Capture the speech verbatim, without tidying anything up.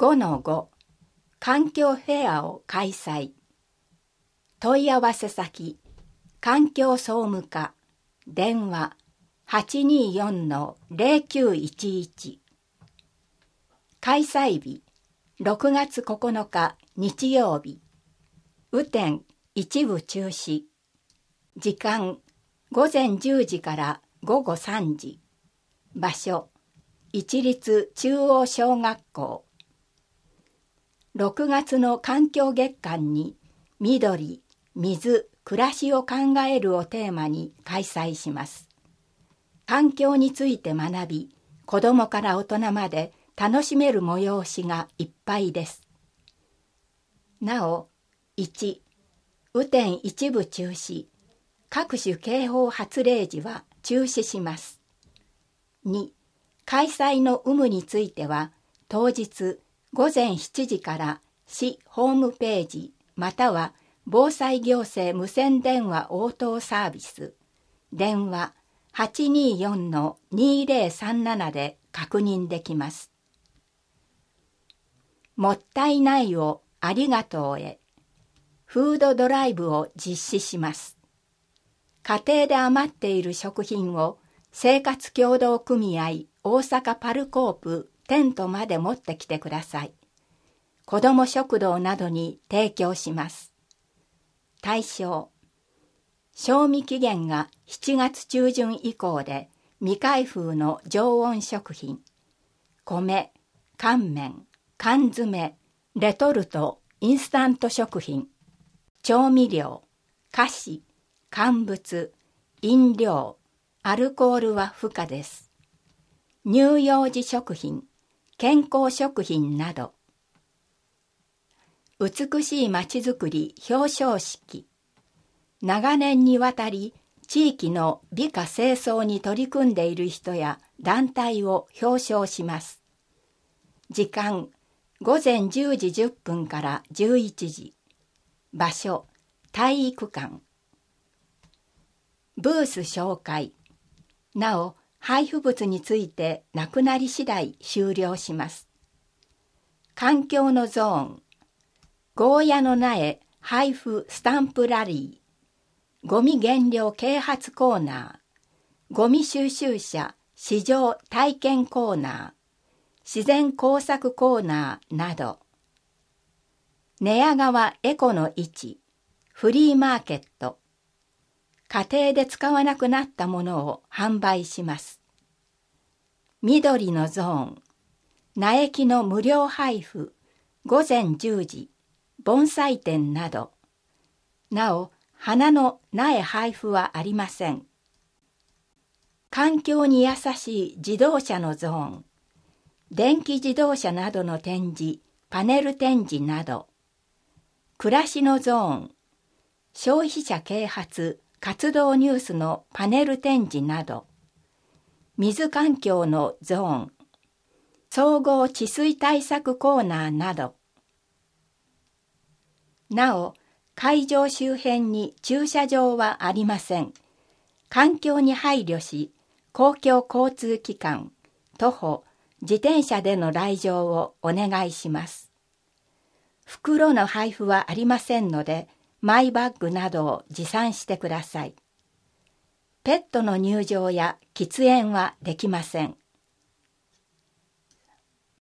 ごのご 環境フェアを開催。問い合わせ先、環境総務課、電話 はちにーよんのゼロきゅういちいち。開催日、ろくがつここのか日曜日。雨天一部中止。時間、ごぜんじゅうじからごごさんじ。場所、一律中央小学校。ろくがつの環境月間に緑、水、暮らしを考えるをテーマに開催します。環境について学び、子どもから大人まで楽しめる催しがいっぱいです。なお、いち、雨天一部中止、各種警報発令時は中止します。に、開催の有無については、当日ごぜんしちじから市ホームページまたは防災行政無線電話応答サービス、電話 はちにーよんのにーぜろさんなな で確認できます。もったいないをありがとうへ、フードドライブを実施します。家庭で余っている食品を生活協同組合大阪パルコープテントまで持ってきてください。子ども食堂などに提供します。対象、賞味期限がしちがつちゅうじゅん以降で未開封の常温食品、米、乾麺、缶詰、レトルト、インスタント食品、調味料、菓子、乾物、飲料、アルコールは不可です。乳幼児食品、健康食品など。美しいまちづくり表彰式。長年にわたり地域の美化清掃に取り組んでいる人や団体を表彰します。時間、ごぜんじゅうじじゅっぷんからじゅういちじ。場所、体育館。ブース紹介。なお、配布物についてなくなり次第終了します。環境のゾーン。ゴーヤの苗配布スタンプラリー。ゴミ減量啓発コーナー。ゴミ収集車試乗体験コーナー。自然工作コーナーなど。寝屋川エコの位置。フリーマーケット。家庭で使わなくなったものを販売します。緑のゾーン。苗木の無料配布。ごぜんじゅうじ。盆栽店など。なお、花の苗配布はありません。環境に優しい自動車のゾーン。電気自動車などの展示、パネル展示など。暮らしのゾーン。消費者啓発、活動ニュースのパネル展示など。水環境のゾーン。総合治水対策コーナーなど。なお、会場周辺に駐車場はありません。環境に配慮し、公共交通機関、徒歩、自転車での来場をお願いします。袋の配布はありませんので、マイバッグなどを持参してください。ペットの入場や喫煙はできません。